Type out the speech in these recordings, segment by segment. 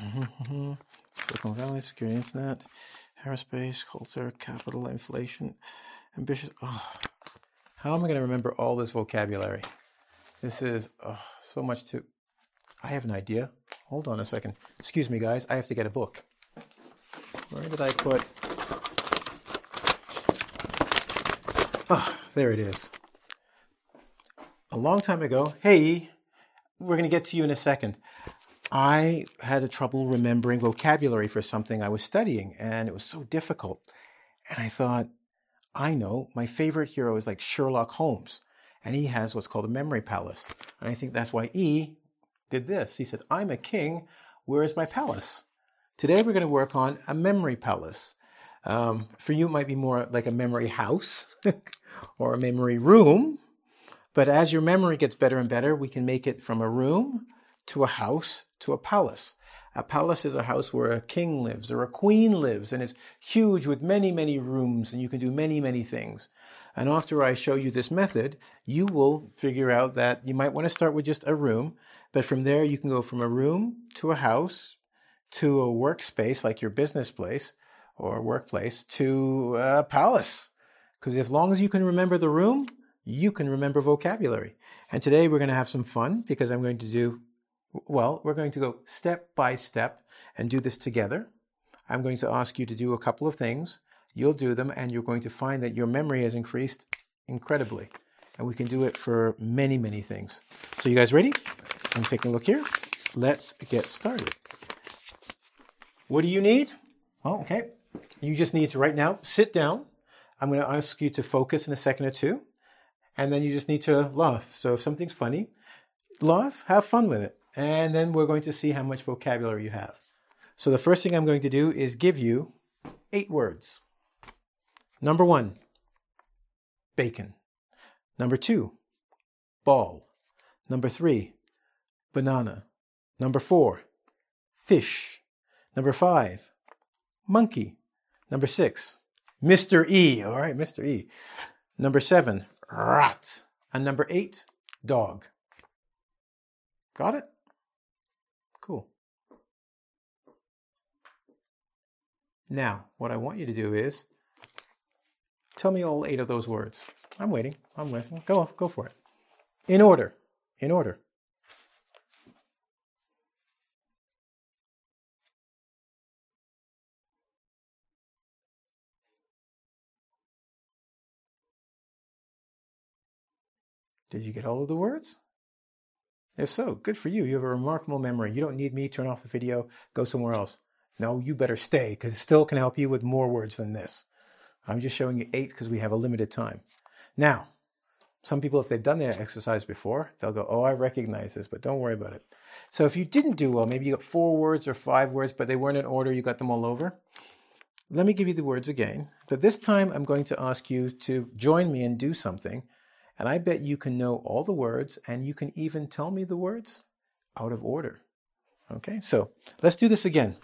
Silicon Valley, secure internet, aerospace, culture, capital, inflation, ambitious. Oh, how am I going to remember all this vocabulary? This is so much to... I have an idea. Hold on a second. Excuse me, guys. I have to get a book. Where did I put... Oh, there it is. A long time ago. Hey, we're going to get to you in a second. I had trouble remembering vocabulary for something I was studying, and it was so difficult. And I thought, I know, my favorite hero is like Sherlock Holmes, and he has what's called a memory palace. And I think that's why E did this. He said, I'm a king, where is my palace? Today we're going to work on a memory palace. For you, it might be more like a memory house or a memory room. But as your memory gets better and better, we can make it from a room to a house to a palace. A palace is a house where a king lives or a queen lives, and it's huge with many, many rooms, and you can do many, many things. And after I show you this method, you will figure out that you might want to start with just a room, but from there you can go from a room to a house to a workspace like your business place or workplace to a palace. Because as long as you can remember the room, you can remember vocabulary. And today we're going to have some fun because I'm going to do... Well, we're going to go step by step and do this together. I'm going to ask you to do a couple of things. You'll do them, and you're going to find that your memory has increased incredibly. And we can do it for many, many things. So you guys ready? I'm taking a look here. Let's get started. What do you need? Oh, okay. You just need to right now sit down. I'm going to ask you to focus in a second or two. And then you just need to laugh. So if something's funny, laugh, have fun with it. And then we're going to see how much vocabulary you have. So the first thing I'm going to do is give you 8 words. Number 1, bacon. Number 2, ball. Number 3, banana. Number 4, fish. Number 5, monkey. Number 6, Mr. E. All right, Mr. E. Number 7, rat. And number 8, dog. Got it? Cool. Now, what I want you to do is tell me all 8 of those words. I'm waiting. I'm listening. Go for it. In order. In order. Did you get all of the words? If so, good for you. You have a remarkable memory. You don't need me. Turn off the video. Go somewhere else. No, you better stay because it still can help you with more words than this. I'm just showing you 8 because we have a limited time. Now, some people, if they've done their exercise before, they'll go, oh, I recognize this, but don't worry about it. So if you didn't do well, maybe you got 4 words or 5 words, but they weren't in order, you got them all over. Let me give you the words again. But this time I'm going to ask you to join me and do something. And I bet you can know all the words, and you can even tell me the words out of order. Okay, so let's do this again.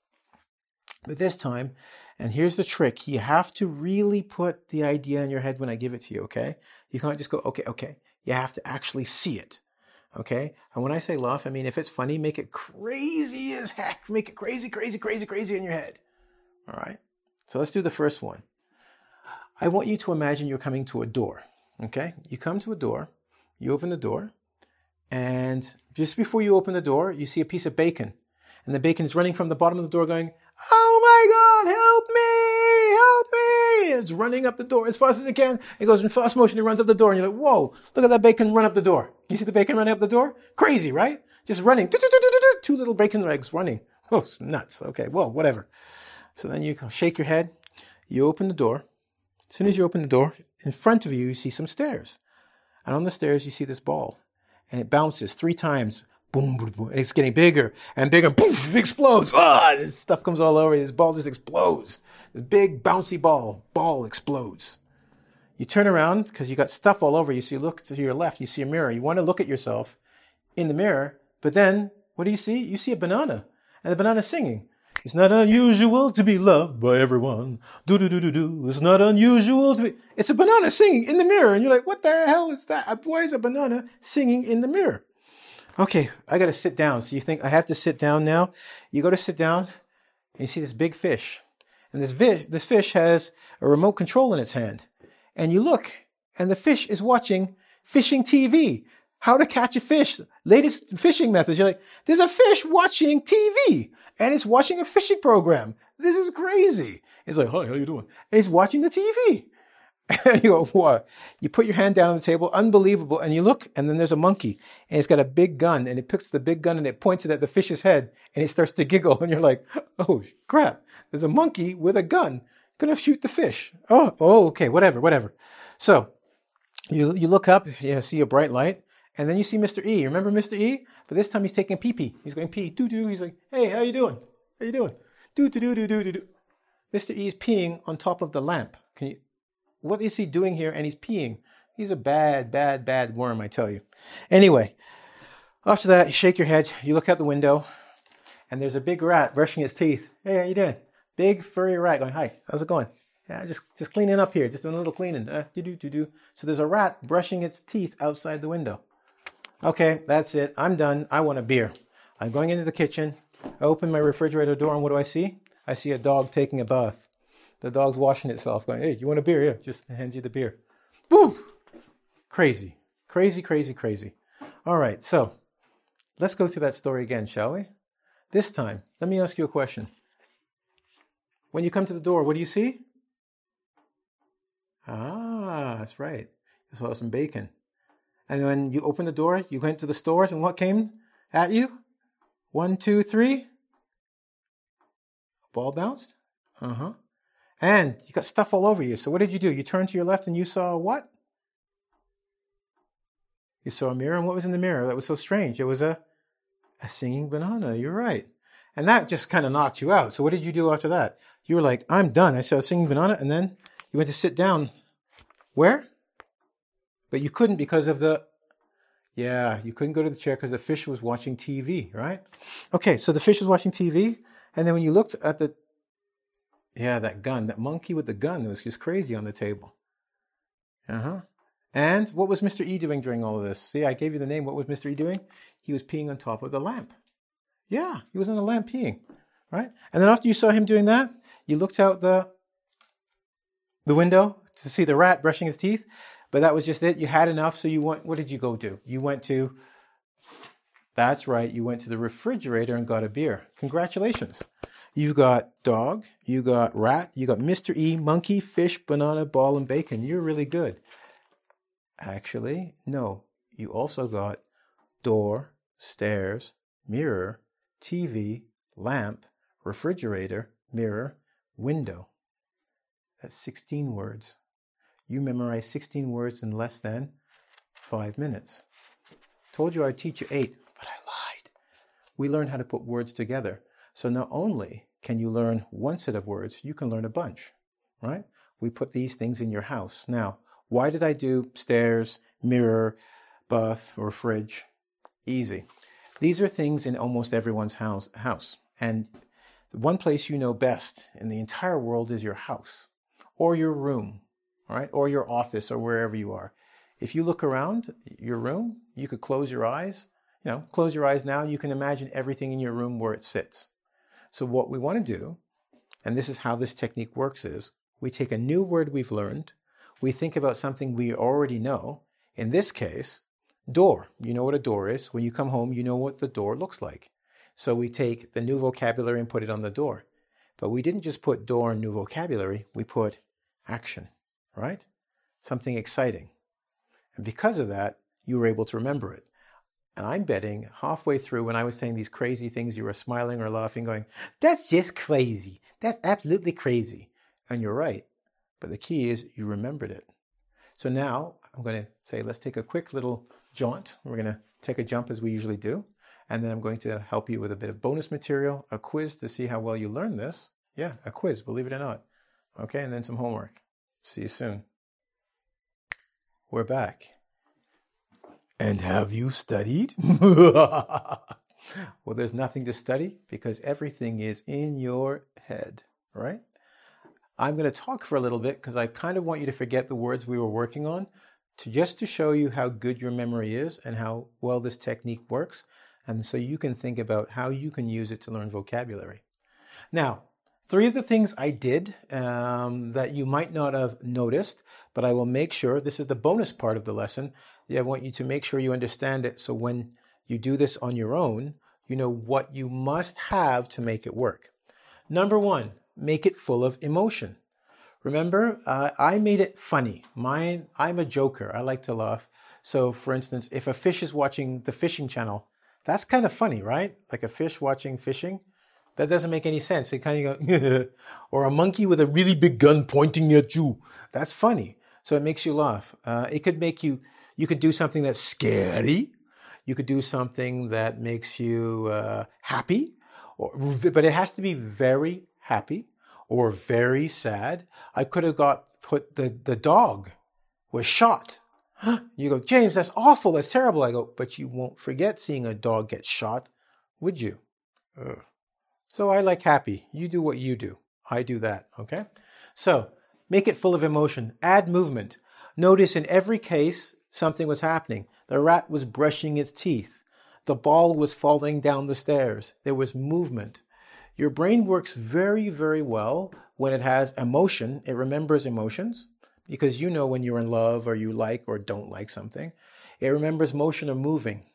But this time, and here's the trick, you have to really put the idea in your head when I give it to you, okay? You can't just go, okay. You have to actually see it, okay? And when I say laugh, I mean if it's funny, make it crazy as heck. Make it crazy in your head, all right? So let's do the first one. I want you to imagine you're coming to a door. Okay, you come to a door, you open the door, and just before you open the door, you see a piece of bacon. And the bacon is running from the bottom of the door going, oh my God, help me. It's running up the door as fast as it can. It goes in fast motion, it runs up the door, and you're like, whoa, look at that bacon run up the door. You see the bacon running up the door? Crazy, right? Just running, 2 little bacon legs running. Oh, it's nuts. Okay, well, whatever. So then you shake your head, you open the door. As soon as you open the door, in front of you, you see some stairs. And on the stairs, you see this ball. And it bounces 3 times. Boom, boom, boom. And it's getting bigger and bigger. Poof, it explodes. This stuff comes all over. This ball just explodes. This big, bouncy ball explodes. You turn around because you got stuff all over you. So you look to your left. You see a mirror. You want to look at yourself in the mirror. But then, what do you see? You see a banana. And the banana's singing. It's not unusual to be loved by everyone. Do. It's not unusual to be... It's a banana singing in the mirror. And you're like, what the hell is that? Why is a banana singing in the mirror? Okay, I got to sit down. So you think I have to sit down now? You go to sit down and you see this big fish. And this fish has a remote control in its hand. And you look and the fish is watching fishing TV. How to catch a fish. Latest fishing methods. You're like, there's a fish watching TV and it's watching a fishing program. This is crazy. It's like, hi, how you doing? And he's watching the TV. And you go, what? You put your hand down on the table, unbelievable. And you look, and then there's a monkey, and it's got a big gun, and it picks the big gun and it points it at the fish's head, and it starts to giggle. And you're like, oh, crap. There's a monkey with a gun gonna shoot the fish. Oh, okay, whatever. So you look up, you see a bright light, and then you see Mr. E. Remember Mr. E? But this time he's taking pee-pee. He's going pee, doo-doo. He's like, hey, how you doing? How you doing? Doo-doo-doo-doo-doo-doo. Mr. E is peeing on top of the lamp. What is he doing here? And he's peeing. He's a bad worm, I tell you. Anyway, after that, you shake your head. You look out the window, and there's a big rat brushing its teeth. Hey, how you doing? Big furry rat going, hi, how's it going? Yeah, just cleaning up here. Just doing a little cleaning. Do. So there's a rat brushing its teeth outside the window. Okay, that's it. I'm done. I want a beer. I'm going into the kitchen. I open my refrigerator door, and what do I see? I see a dog taking a bath. The dog's washing itself, going, hey, you want a beer? Yeah, just hands you the beer. Woo! Crazy. All right, so let's go through that story again, shall we? This time, let me ask you a question. When you come to the door, what do you see? Ah, that's right. You saw some bacon. And when you opened the door, you went to the stores, and what came at you? 1, 2, 3. Ball bounced? Uh-huh. And you got stuff all over you. So what did you do? You turned to your left and you saw what? You saw a mirror. And what was in the mirror? That was so strange. It was a singing banana. You're right. And that just kind of knocked you out. So what did you do after that? You were like, I'm done. I saw a singing banana. And then you went to sit down. Where? But you couldn't because of you couldn't go to the chair because the fish was watching TV, right? Okay, so the fish was watching TV. And then when you looked at that gun, that monkey with the gun was just crazy on the table. And what was Mr. E doing during all of this? See, I gave you the name. What was Mr. E doing? He was peeing on top of the lamp. Yeah, he was on the lamp peeing, right? And then after you saw him doing that, you looked out the window to see the rat brushing his teeth. But that was just it. You had enough, so you went. What did you go do? That's right, you went to the refrigerator and got a beer. Congratulations. You've got dog, you got rat, you got Mr. E, monkey, fish, banana, ball, and bacon. You're really good. Actually, no. You also got door, stairs, mirror, TV, lamp, refrigerator, mirror, window. That's 16 words. You memorized 16 words in less than 5 minutes. Told you I'd teach you 8, but I lied. We learned how to put words together. So not only can you learn one set of words, you can learn a bunch, right? We put these things in your house. Now, why did I do stairs, mirror, bath, or fridge? Easy. These are things in almost everyone's house. And the one place you know best in the entire world is your house or your room, all right, or your office or wherever you are. If you look around your room, you could close your eyes. Close your eyes now. You can imagine everything in your room where it sits. So what we want to do, and this is how this technique works, is we take a new word we've learned. We think about something we already know. In this case, door. You know what a door is. When you come home, you know what the door looks like. So we take the new vocabulary and put it on the door. But we didn't just put door and new vocabulary. We put action, right? Something exciting. And because of that, you were able to remember it. And I'm betting halfway through when I was saying these crazy things, you were smiling or laughing, going, that's just crazy. That's absolutely crazy. And you're right. But the key is you remembered it. So now I'm going to say, let's take a quick little jaunt. We're going to take a jump as we usually do. And then I'm going to help you with a bit of bonus material, a quiz to see how well you learn this. Yeah, a quiz, believe it or not. Okay, and then some homework. See you soon. We're back. And have you studied? Well, there's nothing to study because everything is in your head, right? I'm going to talk for a little bit because I kind of want you to forget the words we were working on. just to show you how good your memory is and how well this technique works, and so you can think about how you can use it to learn vocabulary. Now, 3 of the things I did that you might not have noticed, but I will make sure, this is the bonus part of the lesson. I want you to make sure you understand it, so when you do this on your own, you know what you must have to make it work. Number 1, make it full of emotion. Remember, I made it funny. I'm a joker. I like to laugh. So, for instance, if a fish is watching the fishing channel, that's kind of funny, right? Like a fish watching fishing. That doesn't make any sense. It kind of go, or a monkey with a really big gun pointing at you. That's funny. So it makes you laugh. It could make you could do something that's scary. You could do something that makes you happy, but it has to be very happy or very sad. I could have put the dog was shot. You go, James, that's awful. That's terrible. I go, but you won't forget seeing a dog get shot, would you? Ugh. So I like happy. You do what you do. I do that, okay? So make it full of emotion. Add movement. Notice in every case, something was happening. The rat was brushing its teeth. The ball was falling down the stairs. There was movement. Your brain works very, very well when it has emotion. It remembers emotions because you know when you're in love or you like or don't like something. It remembers motion or moving.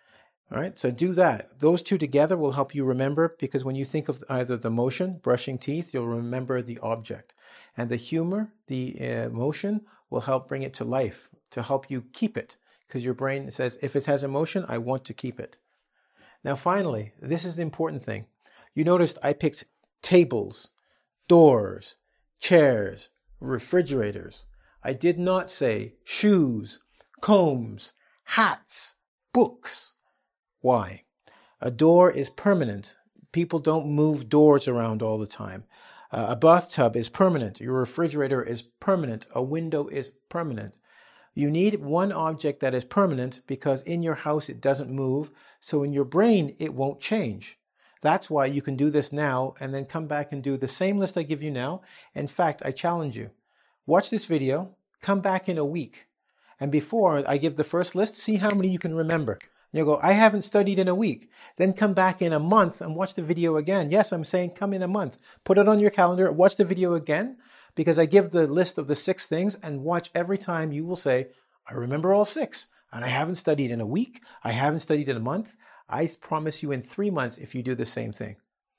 All right, so do that. Those 2 together will help you remember, because when you think of either the motion, brushing teeth, you'll remember the object. And the humor, the emotion, will help bring it to life, to help you keep it, because your brain says, if it has emotion, I want to keep it. Now, finally, this is the important thing. You noticed I picked tables, doors, chairs, refrigerators. I did not say shoes, combs, hats, books. Why? A door is permanent. People don't move doors around all the time. A bathtub is permanent. Your refrigerator is permanent. A window is permanent. You need one object that is permanent because in your house it doesn't move. So in your brain, it won't change. That's why you can do this now and then come back and do the same list I give you now. In fact, I challenge you. Watch this video. Come back in a week. And before I give the first list, see how many you can remember. You'll go, I haven't studied in a week. Then come back in a month and watch the video again. Yes, I'm saying come in a month. Put it on your calendar, watch the video again, because I give the list of the 6 things, and watch every time you will say, I remember all 6. And I haven't studied in a week. I haven't studied in a month. I promise you in 3 months if you do the same thing.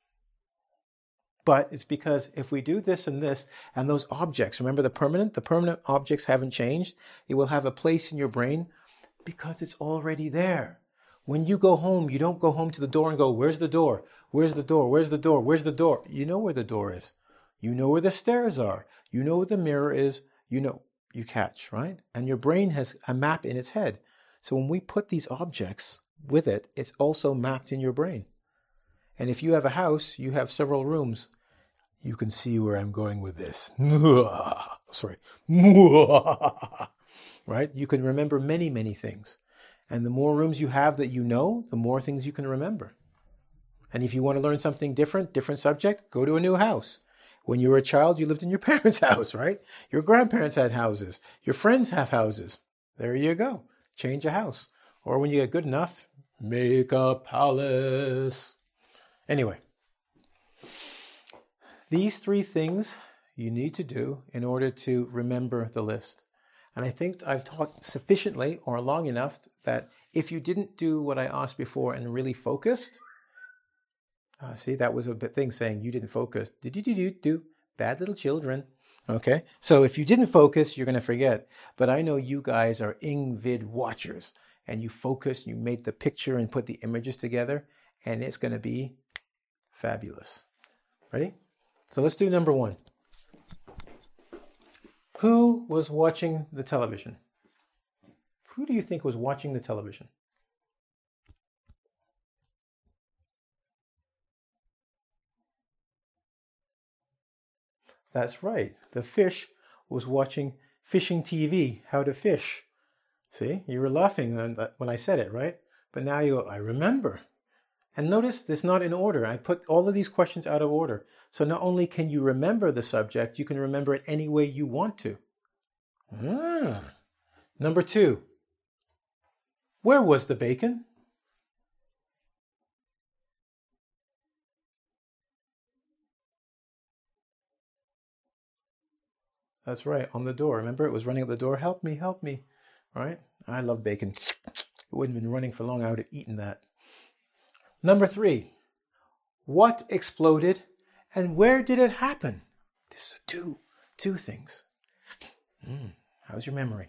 But it's because if we do this and this, and those objects, remember the permanent objects haven't changed. It will have a place in your brain because it's already there. When you go home, you don't go home to the door and go, where's the door? Where's the door? Where's the door? Where's the door? You know where the door is. You know where the stairs are. You know where the mirror is. You know, you catch, right? And your brain has a map in its head. So when we put these objects with it, it's also mapped in your brain. And if you have a house, you have several rooms. You can see where I'm going with this. Sorry. Right? You can remember many, many things. And the more rooms you have that you know, the more things you can remember. And if you want to learn something different subject, go to a new house. When you were a child, you lived in your parents' house, right? Your grandparents had houses. Your friends have houses. There you go. Change a house. Or when you get good enough, make a palace. Anyway, these 3 things you need to do in order to remember the list. And I think I've talked sufficiently or long enough that if you didn't do what I asked before and really focused, see, that was a bit thing saying you didn't focus. Do bad little children. Okay, so if you didn't focus, you're going to forget. But I know you guys are IngVid watchers, and you focused, you made the picture and put the images together, and it's going to be fabulous. Ready? So let's do number 1. Who was watching the television? Who do you think was watching the television? That's right. The fish was watching fishing TV, how to fish. See, you were laughing when I said it, right? But now you go, I remember. And notice it's not in order. I put all of these questions out of order. So not only can you remember the subject, you can remember it any way you want to. Number 2, where was the bacon? That's right, on the door. Remember, it was running at the door. Help me, help me. Right? I love bacon. It wouldn't have been running for long. I would have eaten that. Number 3, what exploded and where did it happen? This is two things. How's your memory?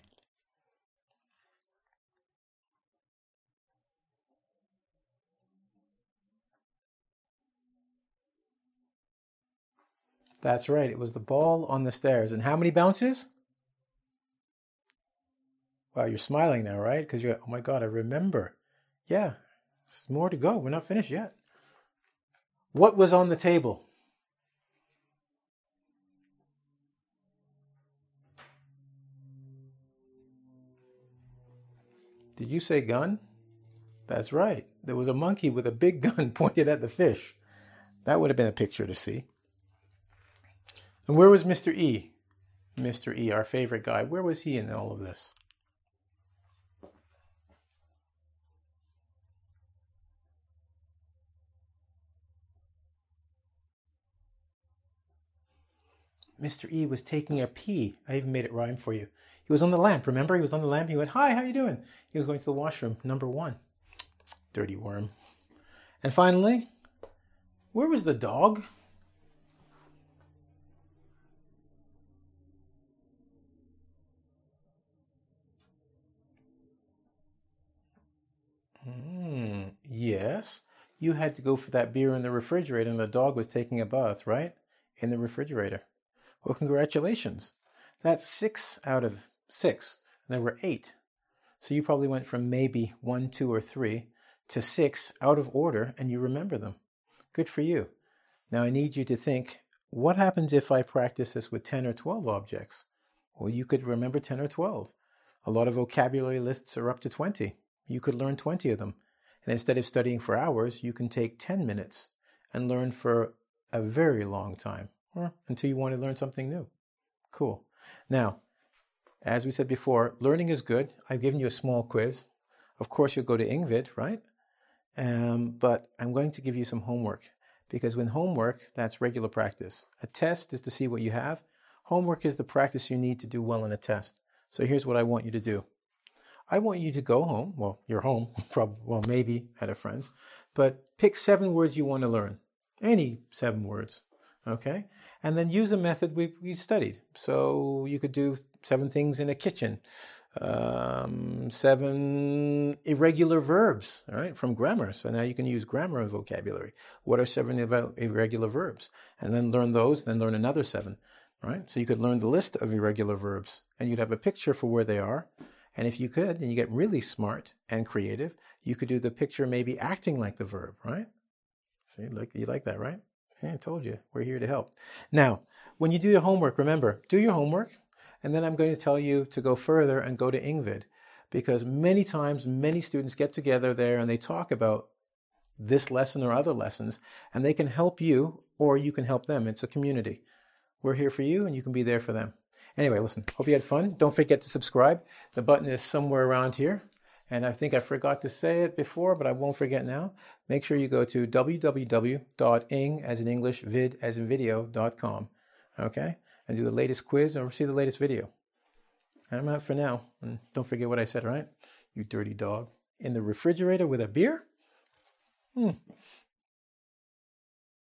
That's right. It was the ball on the stairs. And how many bounces? Wow, you're smiling now, right? Because you're, oh my God, I remember. Yeah, there's more to go. We're not finished yet. What was on the table? Did you say gun? That's right. There was a monkey with a big gun pointed at the fish. That would have been a picture to see. And where was Mr. E? Mr. E, our favorite guy. Where was he in all of this? Mr. E was taking a pee. I even made it rhyme for you. He was on the lamp. Remember? He was on the lamp. He went, hi, how you doing? He was going to the washroom. Number 1. Dirty worm. And finally, where was the dog? Yes. You had to go for that beer in the refrigerator and the dog was taking a bath, right? In the refrigerator. Well, congratulations. That's 6 out of 6. And there were 8. So you probably went from maybe 1, 2, or 3 to 6 out of order and you remember them. Good for you. Now I need you to think, what happens if I practice this with 10 or 12 objects? Well, you could remember 10 or 12. A lot of vocabulary lists are up to 20. You could learn 20 of them. And instead of studying for hours, you can take 10 minutes and learn for a very long time, or until you want to learn something new. Cool. Now, as we said before, learning is good. I've given you a small quiz. Of course, you'll go to Engvid, right? But I'm going to give you some homework, because when homework, that's regular practice. A test is to see what you have. Homework is the practice you need to do well in a test. So here's what I want you to do. I want you to go home. Well, you're home, probably, well, maybe at a friend's, but pick 7 words you want to learn. Any 7 words, okay? And then use the method we studied. So you could do 7 things in a kitchen, 7 irregular verbs, all right, from grammar. So now you can use grammar and vocabulary. What are 7 irregular verbs? And then learn those, then learn another 7, right? So you could learn the list of irregular verbs, and you'd have a picture for where they are. And if you could, and you get really smart and creative, you could do the picture maybe acting like the verb, right? See, look, you like that, right? Yeah, I told you, we're here to help. Now, when you do your homework, remember, do your homework, and then I'm going to tell you to go further and go to Engvid, because many times, many students get together there and they talk about this lesson or other lessons, and they can help you or you can help them. It's a community. We're here for you and you can be there for them. Anyway, listen, hope you had fun. Don't forget to subscribe. The button is somewhere around here. And I think I forgot to say it before, but I won't forget now. Make sure you go to www.ing, as in English, vid, as in video.com. Okay? And do the latest quiz or see the latest video. I'm out for now. And don't forget what I said, right? You dirty dog. In the refrigerator with a beer?